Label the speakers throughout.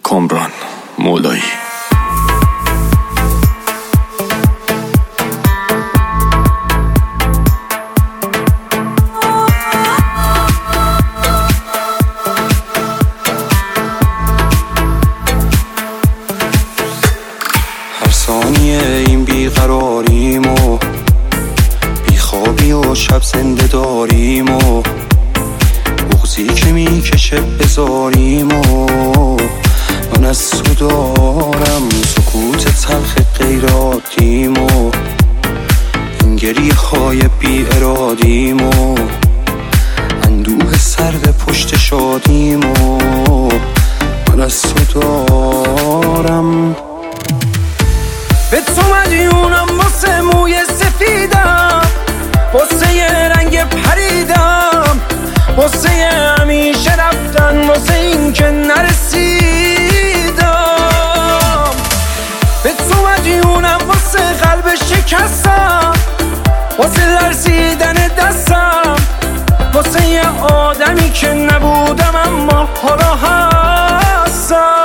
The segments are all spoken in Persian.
Speaker 1: کامران مولایی.
Speaker 2: هر ثانیه این بیقراریم و بیخوابی و شب زنده داریم و بغضی که میکشه بذاریم و من از تو دارم سکوت تلخ غیر عادیم و این گریه های بی ارادیم و اندوه سرد پشت شادیم و من از تو دارم.
Speaker 3: به تو مدیونم واسه موی سفیدم، واسه یه رنگ پریدم، واسه همیشه رفتن، واسه این که نرسیدم. به تو مدیونم واسه قلب شکستم، واسه لرزیدن دستم، واسه یه آدمی که نبودم اما حالا هستم.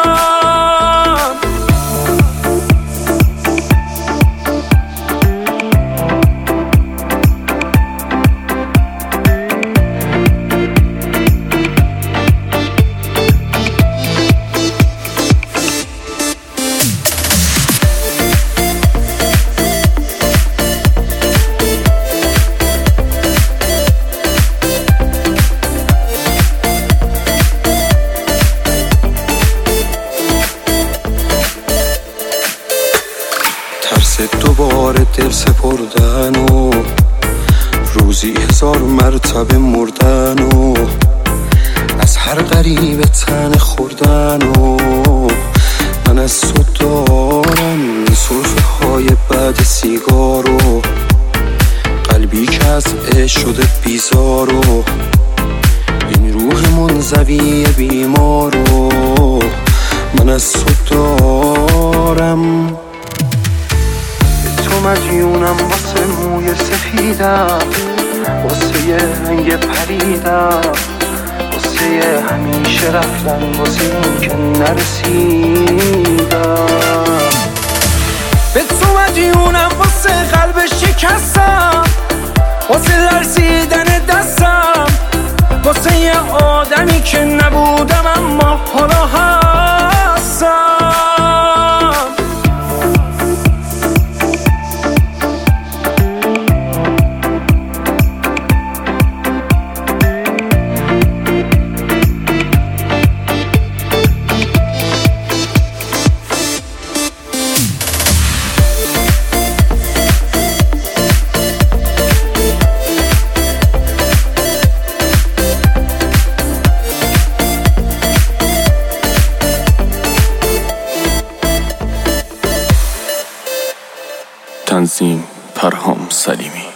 Speaker 2: ترس دوباره دل سپردن و روزی 1000 مرتبه مردن و از هر غریب تن خوردن و من از تو دارم سرفه های بعد سیگار و قلبی که از عشق شده بیزار و این روح منزوی بیمار و من از تو دارم. تو مدیونم واسه موی سفیدم، واسه یه رنگ پریدم، واسه یه همیشه رفتن، واسه این که نرسیدم.
Speaker 3: به تو مدیونم واسه قلب شکستم، واسه لرزیدن دستم، واسه یه آدمی که نبودم اما حالا هستم.
Speaker 1: تنظیم پرهام سلیمی.